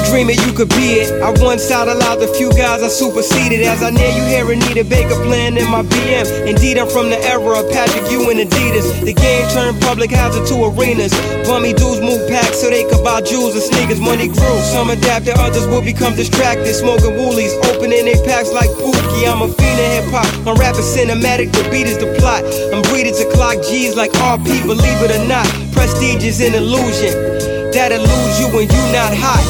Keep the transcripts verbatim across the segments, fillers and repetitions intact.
dream it, you could be it. I once out allowed a few guys I superseded. As I near you hear Anita Baker playing in my B M. Indeed, I'm from the era of Patrick Ewing and Adidas. The game turned public hazard to arenas. Bummy dudes move packs so they could buy jewels and sneakers. Money grew, some adapted, others will become distracted. Smoking woolies, opening their packs like Pookie. I'm a fiend of hip hop, I'm rapping cinematic, the beat is the plot. I'm breeded to clock G's like R P, believe it or not. Prestige is an illusion that eludes you when you not hot.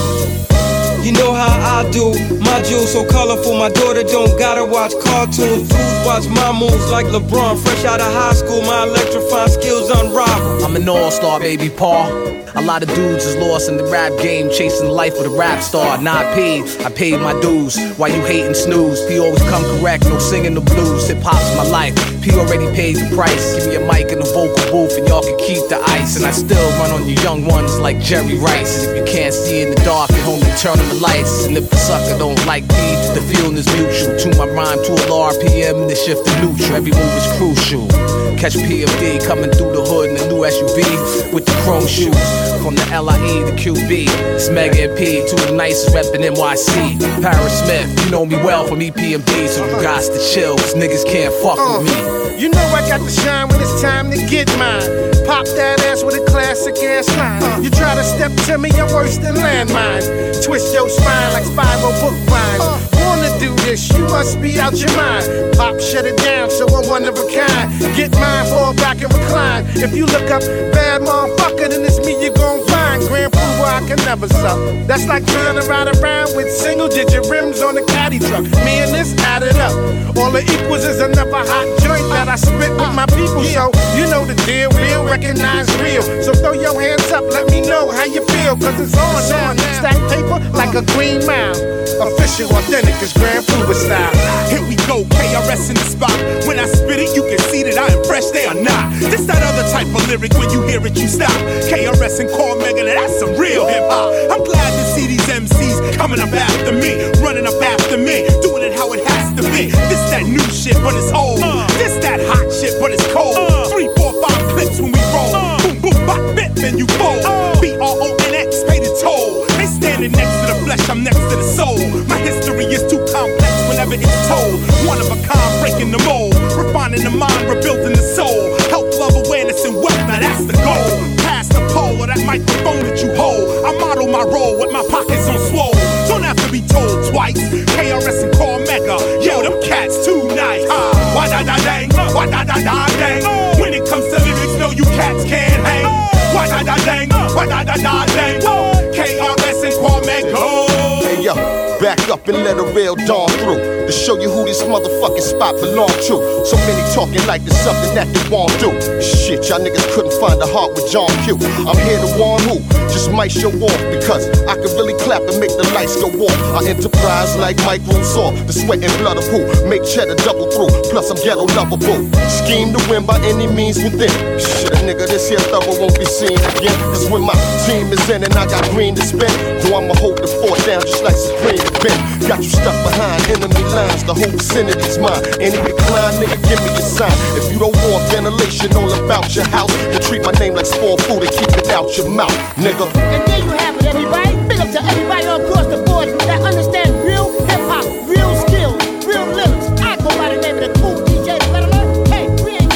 You know how I do, my jewels so colorful. My daughter don't gotta watch cartoons. Dudes watch my moves like LeBron. Fresh out of high school, my electrifying skills unrivaled. I'm an all-star, baby, Paul. A lot of dudes is lost in the rap game, chasing the life of a rap star. Not paid, I paid my dues. Why you hating snooze? P always come correct, no singing the blues. Hip-hop's my life, P already paid the price. Give me a mic and a vocal booth and y'all can keep the ice. And I still run on you young ones like Jerry Rice. If you can't see in the dark, at home you turn on the lights. And if the sucker don't like me, the feeling is mutual. Tune my rhyme to a low R P M and the shift to neutral. Every move is crucial. Catch P M D coming through the hood in a new S U V with the chrome shoes. From the L I E to Q B, it's Mega and P, two of the nicest reppin' N Y C. Paris Smith, you know me well from E P M D, so you got to chill, cause niggas can't fuck uh, with me. You know I got to shine when it's time to get mine. Pop that ass with a classic ass line. Uh, you try to step to me, you're worse than landmines. Twist your spine like spiral book vines. Uh, Wanna do this, you must be out your mind. Pop, shut it down, so I'm one of a kind. Get mine, fall back and recline. If you look up bad motherfucker, then it's me you gon' find. Grand Prix I can never suck. That's like trying to ride around with single digit rims on a caddy truck. Me and this added up. All it equals is another hot joint that I spit with my people. So you know the deal, real, recognize real. So throw your hands up, let me know how you feel. Cause it's on now. Stack paper like a green mile. Official, authentic is Grand Prix style. Here we go, K R S in the spot. When I spit it, you can see that I am fresh, they are not. This that other type of lyric, when you hear it, you stop. K R S and Core Mega, that's some real hip-hop. I'm glad to see these M Cs coming up after me, running up after me, doing it how it has to be. This that new shit, but it's old. This that hot shit, but it's cold. Three, four, five clips when we roll. Boom, boom, bop, bit, then you fold. B R O N X, pay the toll. They standing next to the flesh, I'm next to the soul. My history is too complex whenever it's told. One of a kind, breaking the mold. Refining the mind, rebuilding the soul. Health, love, awareness, and wealth, now that's the goal. Pass the pole or that microphone that you hold. I model my role with my pockets on swole. Don't have to be told twice. K R S and Core Mega, yo, them cats too nice. Uh, why da da dang, why da da da dang. When it comes to lyrics, no, you cats can't hang. Why da da dang, why da da da dang. K R S and Core Mega. Hey yo, back up and let a real dawn through to show you who this motherfucking spot belong to. So many talking like it's something that they won't do. Shit, y'all niggas couldn't find a heart with John Q. I'm here to warn who just might show off because I can really clap and make the lights go off. I enterprise like Mike Rousseau, the sweat and blood of who make cheddar double through. Plus I'm ghetto lovable. Scheme to win by any means within. Shit, a nigga, this here thorough won't be seen again. Cause when my team is in and I got green to spin, though I'ma hold the fort down just like Supreme to bend. Got you stuck behind enemy lines, the whole vicinity's mine. Any decline, nigga, give me a sign. If you don't want ventilation all about your house, then treat my name like spoiled food and keep it out your mouth, nigga. And there you have it, everybody. Big up to everybody all across the board that understand real hip-hop, real skills, real lyrics. I go by the name of the cool D J. Hey, we ain't...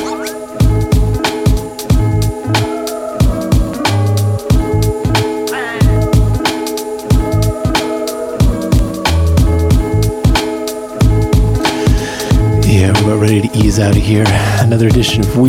Yeah, we're about ready to ease out of here. Another edition of We